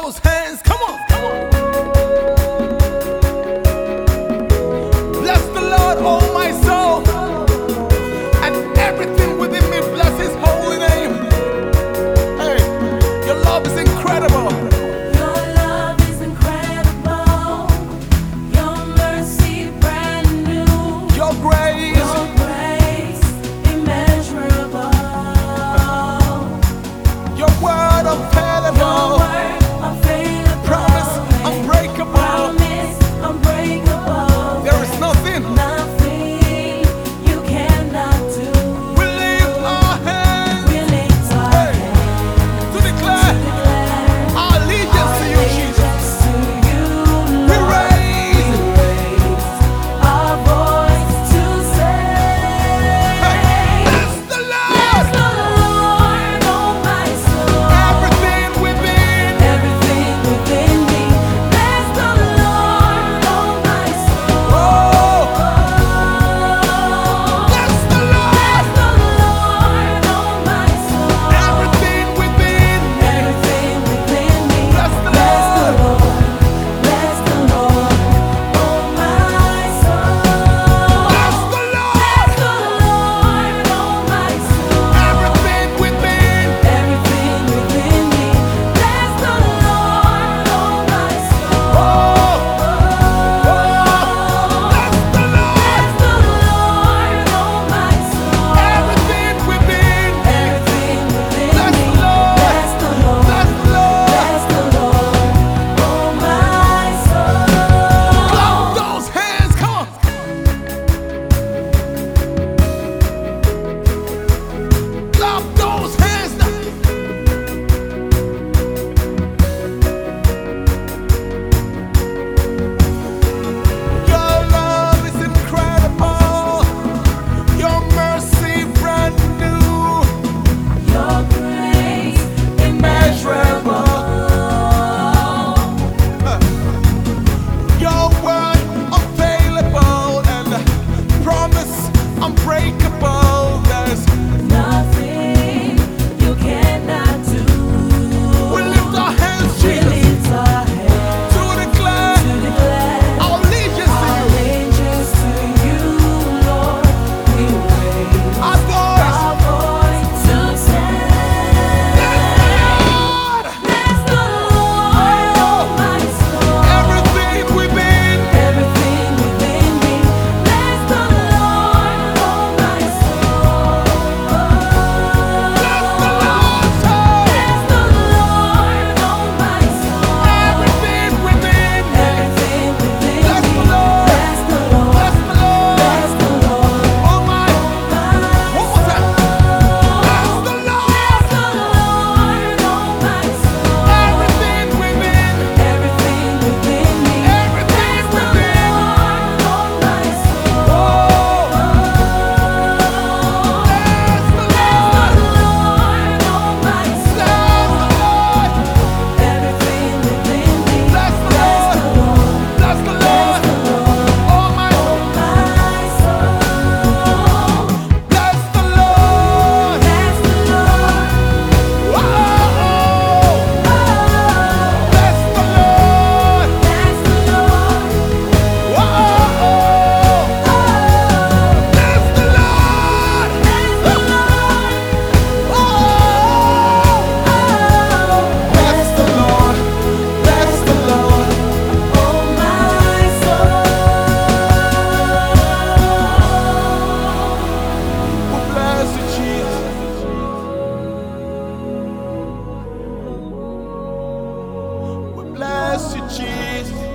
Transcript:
those hands, come on, come on. Bless the Lord, oh my soul, and everything within me bless His holy name. Hey, your love is incredible. Your love is incredible. Your mercy brand new. Your grace, Immeasurable. your word unfailable. Your word unfailable. Promise unbreakable. Promise unbreakable. There is nothing. Nothing you cannot do. We lift our hands We lift our hands to declare declare our allegiance to you, Jesus. allegiance to you, We Lord. raise Our voice to say, bless the bless Lord. the Lord, oh my soul. Everything within, Everything within me, bless the Lord, oh my soul. oh, bless the Lord. Bless the Lord, oh my soul. Everything within, Everything within me, bless the bless the Lord. Lord, bless the Lord, oh my soul. Bless the Bless Lord. the Lord, oh my soul. Everything within, Everything within me, bless the Lord, oh my soul. oh, bless the Lord. Bless the Lord, oh my soul. Everything within, Everything within bless me, the Lord. bless the Lord, Bless the Lord. bless the Lord, oh my soul. Clap those hands, come on. Clap those hands now. Your love is incredible. Your mercy brand new. Your grace immeasurable. Your word unfailable and promise unbreakable. There's Nothing you cannot do. we lift our hands, We Jesus, lift our hands to declare to declare our allegiance to you. allegiance to you, Lord. We raise Our voice, our voice to say, Lord, bless the Lord, oh my soul. everything within, Everything within me, bless the Lord, oh my soul. bless the Lord, Bless the Lord, oh my soul. everything within, Everything within bless me, the Lord, bless the Lord, bless the Lord. bless the Lord, Oh my, one more time. Bless the Lord, bless the Lord, oh my soul. everything within, Everything within me, everything bless the within. Lord, oh my soul. Oh, bless the Bless the Lord, Lord, oh my bless the soul. Lord, Everything within me, bless the bless the Lord, Lord, bless the Lord. bless the Lord, Oh my, my soul. bless the Lord. Bless the Lord, Oh, oh, bless the Lord. bless the Lord, Oh, bless the Lord. bless the Lord, Bless the Lord. Bless the Lord. oh my soul. We bless you, Jesus. We bless you, Jesus.